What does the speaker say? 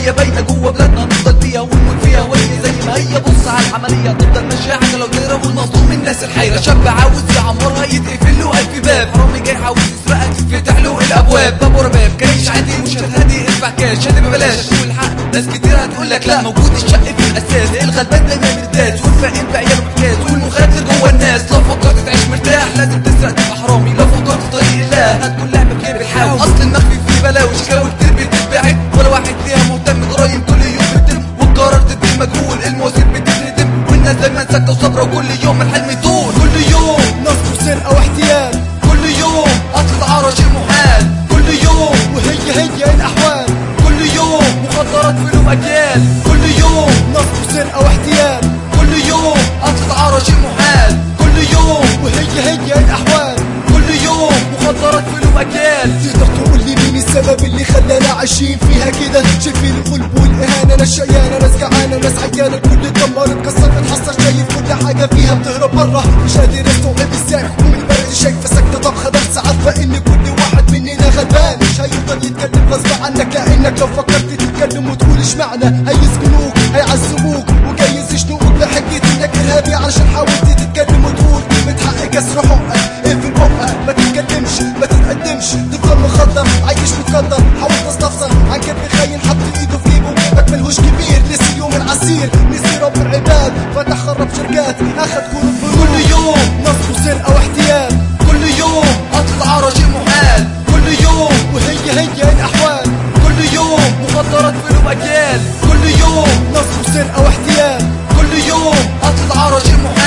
النهاية باينة جوه بلادنا نفضل فيها ونموت فيها وهي زي ما هي. بص على العملية تفضل ماشية عجلة ودايرة والمظلوم الناس الحيرة. شاب عاوز يعمرها يتقفل له 1000 باب، حرامي جاي عاوز يسرقك تتفتح له الابواب. باب ورا باب كايش عادي مش هتهدي ادفع كاش هادي ببلاش تقول الحق. ناس كتير هتقول لك لا موجود الشق في الاساس، الغلبان دايما مرتاح والفقير بعياله محتاج والمخاطر جوه الناس. لو فكرت تعيش مرتاح لازم تسرق تبقى حرامي، لو فكرت طريق الله هتكون لعبة بخير بتحاول. اصل المخفي فيه بلاوي شكاوي كتير بتتبعت ولا واحد فيها مهتم. جرايم كل يوم بتتم والقرار تدي مجهول، المواسير بتتردم والناس دايما ساكته وصابره وكل يوم الحلم يطول. كل يوم نصب وسرقة واحتيال، كل يوم قتل عرى شيء محال، كل يوم وهي الأحوال، كل يوم مخدرات في لهم أجيال، كل يوم نصب وسرقة واحتيال، كل يوم قتل عرى شيء محال، كل يوم وهي الأحوال، كل يوم مخدرات في لهم أجيال. تقدر تقول لي مين السبب اللي خلانا عايشين فيها كده؟ شايفين الغلب والإهانة، ناس شقيانة ناس جعانة ناس عيانة، الكل اتدمر اتكسر اتحسر، شايف كل حاجة فيها بتهرب برا، مش قادر استوعب ازاي حكومة البلد شايفة ساكتة طبخة درس عارفة ان كل واحد مننا غلبان، مش هيفضل يتكلم غصب عنك، لانك لو فكرت تتكلم وتقول اشمعنى هيسجنوك هيعذبوك وجايز يشنقوك بحجة انك ارهابي علشان حاولت تتكلم وتقول كلمة حق كسر حقك. اقفل بقك ما تتكلمش ما تتقدمش، تفضل مخدر عايش متقدر، حاول تستفسر عن كيف خاين حط ايده في جيبه جيبك ملهوش كبير، نسي اليوم العسير نسي رب العباد فتح خرب شركات اخد كروت بنوك. كل يوم نصب وسرقة واحتيال، كل يوم قتل عرى شيء محال، كل يوم وهي الأحوال، كل يوم مخدرات في لهم أجيال، كل يوم نصب وسرقة واحتيال، كل يوم قتل عرى شيء محال.